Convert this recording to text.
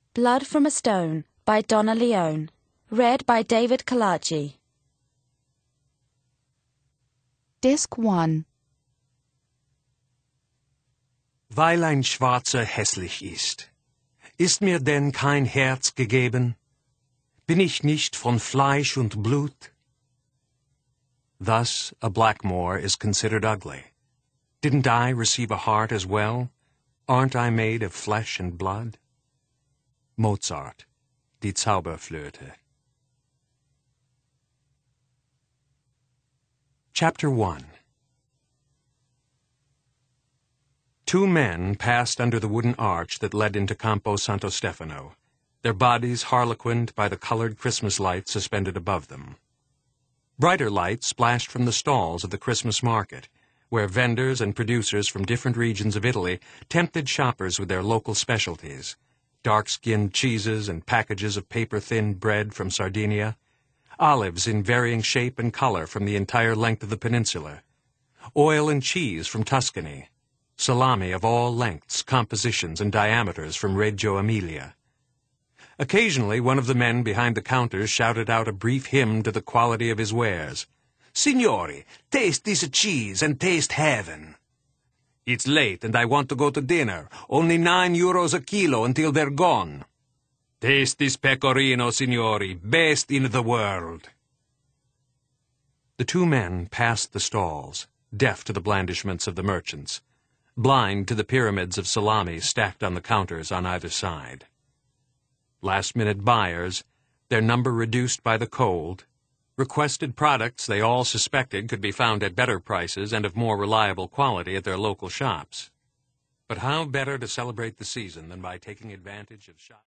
Blood from a Stone by Donna Leone. Read by David Kalaji. Disc 1. Weil ein Schwarzer hässlich ist mir denn kein Herz gegeben? Bin ich nicht von Fleisch und Blut? Thus, a Blackmore is considered ugly. Didn't I receive a heart as well? Aren't I made of flesh and blood? Mozart, Die Zauberflöte. Chapter 1. Two men passed under the wooden arch that led into Campo Santo Stefano, their bodies harlequined by the colored Christmas lights suspended above them. Brighter lights splashed from the stalls of the Christmas market, where vendors and producers from different regions of Italy tempted shoppers with their local specialties, dark-skinned cheeses and packages of paper-thin bread from Sardinia, olives in varying shape and color from the entire length of the peninsula, oil and cheese from Tuscany, salami of all lengths, compositions, and diameters from Reggio Emilia. Occasionally, one of the men behind the counters shouted out a brief hymn to the quality of his wares. "Signori, taste this cheese and taste heaven." "It's late and I want to go to dinner. Only €9 a kilo until they're gone." "Taste this pecorino, signori, best in the world." The two men passed the stalls, deaf to the blandishments of the merchants, blind to the pyramids of salami stacked on the counters on either side. Last-minute buyers, their number reduced by the cold, requested products they all suspected could be found at better prices and of more reliable quality at their local shops. But how better to celebrate the season than by taking advantage of shops?